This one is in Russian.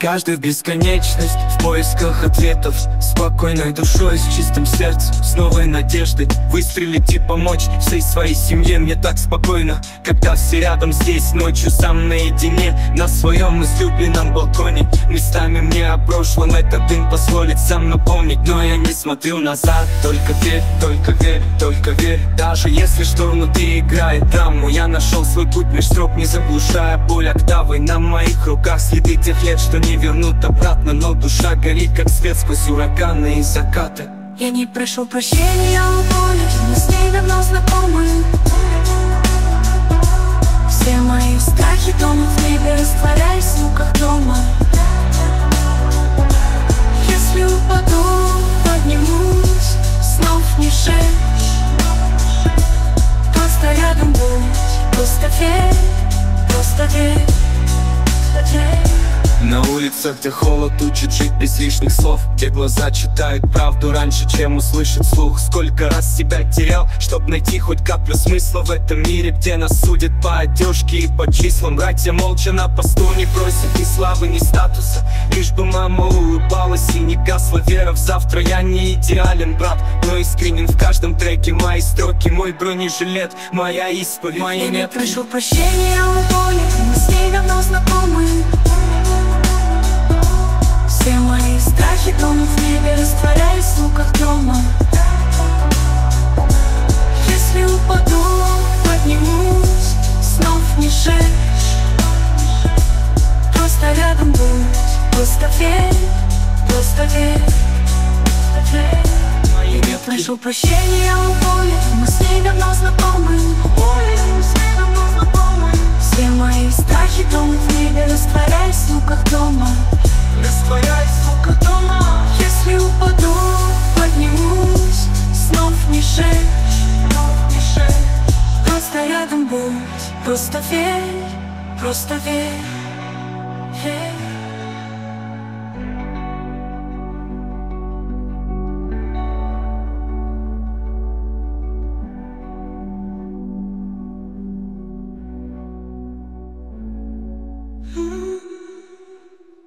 каждую бесконечность в поисках ответов, спокойной душой, с чистым сердцем, с новой надеждой выстрелить и помочь всей своей семье. Мне так спокойно, когда все рядом здесь, ночью сам наедине, на своем излюбленном балконе. Местами мне о прошлом этот дым позволит сам напомнить, но я не смотрю назад. Только верь, только верь, только верь. Даже если что внутри играет драму, я нашел свой путь меж строк, не заглушая боль октавой. На моих руках следы тех лет, что не вернут обратно, но душа горит, как свет сквозь ураганы и закаты. Я не прошу прощения у боли, мы с ней давно знакомы. Все мои страхи тонут в небе, растворяясь в звуках дома. Если упаду, поднимусь, снов не шепчь. Просто рядом будь, просто верь, просто верь, просто верь. На улицах, где холод учит жить без лишних слов, где глаза читают правду раньше, чем услышать слух. Сколько раз себя терял, чтоб найти хоть каплю смысла в этом мире, где нас судят по одежке и по числам. Братья молча на посту не просят ни славы, ни статуса, лишь бы мама улыбалась и не гасла вера в завтра. Я не идеален, брат, но искренен в каждом треке. Мои строки, мой бронежилет, моя исповедь, моя Я не нет. прошу прощения у боли, мы с ней давно знакомы. Все мои страхи тонут в небе, растворяясь в звуках дома. Если упаду, поднимусь, снов не шепчь. Просто рядом будь, просто верь, просто верь, просто верь. Я не прошу прощения у боли, мы с ней давно знакомы. Все мои страхи тонут в небе, растворяясь в звуках дома. Растворяясь в звуках дома. Если упаду, поднимусь, снов не шепчь. Просто рядом будь, просто верь, просто верь.